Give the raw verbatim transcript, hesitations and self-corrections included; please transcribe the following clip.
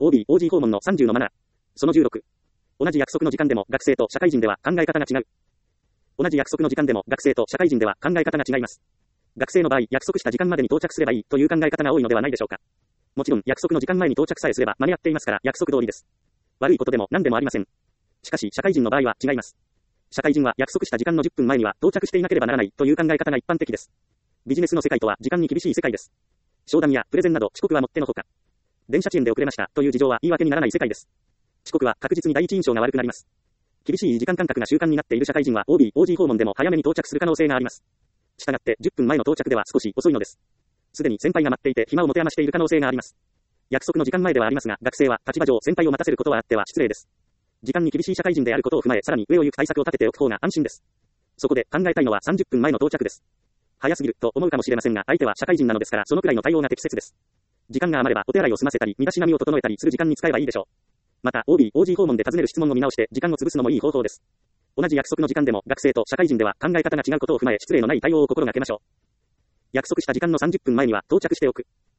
オービー、オージー 訪問のさんじゅうのマナー。そのじゅうろく。同じ約束の時間でも学生と社会人では考え方が違う。同じ約束の時間でも学生と社会人では考え方が違います。学生の場合、約束した時間までに到着すればいいという考え方が多いのではないでしょうか。もちろん、約束の時間前に到着さえすれば間に合っていますから約束通りです。悪いことでも何でもありません。しかし、社会人の場合は違います。社会人は約束した時間のじゅっぷんまえには到着していなければならないという考え方が一般的です。ビジネスの世界とは時間に厳しい世界です。商談やプレゼンなど遅刻はもってのほか。電車遅延で遅れましたという事情は言い訳にならない世界です。遅刻は確実に第一印象が悪くなります。厳しい時間感覚が習慣になっている社会人は オービー、オージー 訪問でも早めに到着する可能性があります。したがってじゅっぷんまえの到着では少し遅いのです。すでに先輩が待っていて暇を持て余している可能性があります。約束の時間前ではありますが、学生は立場上先輩を待たせることはあっては失礼です。時間に厳しい社会人であることを踏まえ、さらに上を行く対策を立てておく方が安心です。そこで考えたいのはさんじゅっぷんまえの到着です。早すぎると思うかもしれませんが、相手は社会人なのですから、そのくらいの対応が適切です。時間が余ればお手洗いを済ませたり、身だしなみを整えたりする時間に使えばいいでしょう。また、オービー、オージー 訪問で尋ねる質問を見直して時間を潰すのもいい方法です。同じ約束の時間でも学生と社会人では考え方が違うことを踏まえ、失礼のない対応を心がけましょう。約束した時間のさんじゅっぷんまえには到着しておく。